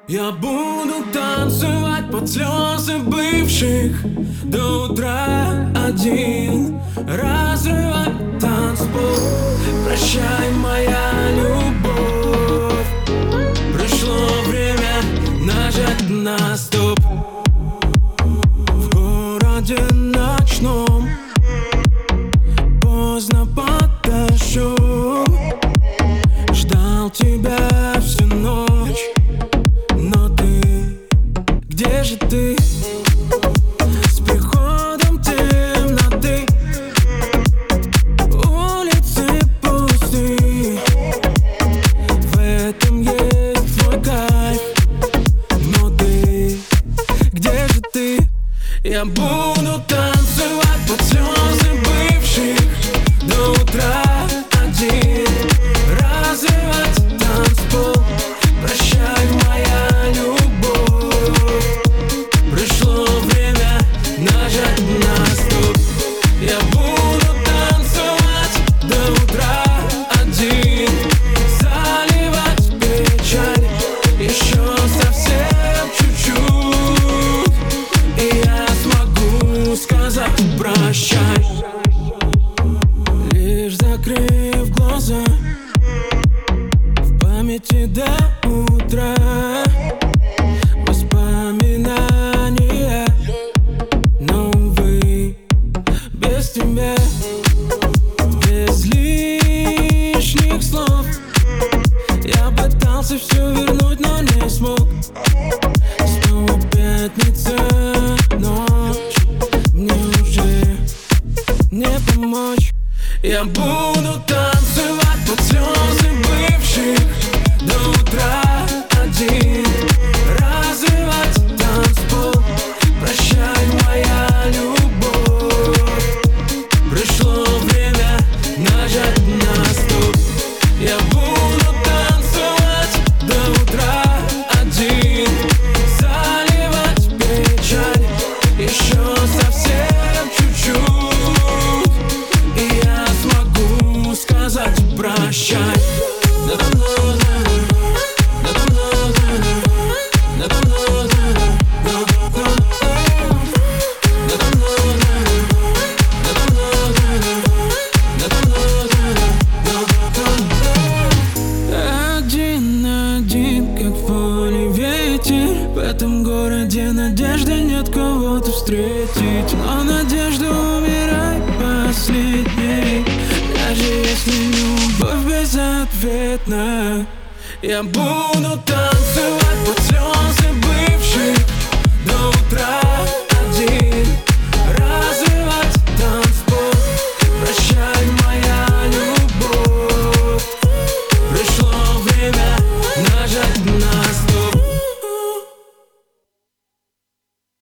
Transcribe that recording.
Я буду танцевать под слезы бывших до утра один, разрывать танцпол. Прощай, моя любовь, пришло время нажать на стоп. В городе ночном поздно подошел, ждал тебя всю ночь. Но ты, где же ты? С приходом темноты улицы пусты. В этом есть твой кайф. Но ты, где же ты? Я буду танцевать под слезы бывших до утра один, разрывать танцпол. Прощай, моя любовь, пришло время нажать на стоп. Я буду танцевать до утра один, заливать печаль еще совсем чуть-чуть, и я смогу сказать прощай. Лишь закрыв глаза, в памяти до утра воспоминания, но, увы, без тебя, без лишних слов. Я пытался все вернуть, но не смог. Снова пятница, ночь, мне уже не помочь. Я буду танцевать под слезы бывших до утра один, разрывать танцпол. Прощай, моя любовь, пришло время нажать на стоп. Я буду танцевать до утра один, заливать печаль еще совсем чуть-чуть, и я смогу сказать прощай. Один, как в поле ветер, в этом городе надежды нет кого-то встретить. Но надежда умирает последней, даже если любовь безответна. Я буду танцевать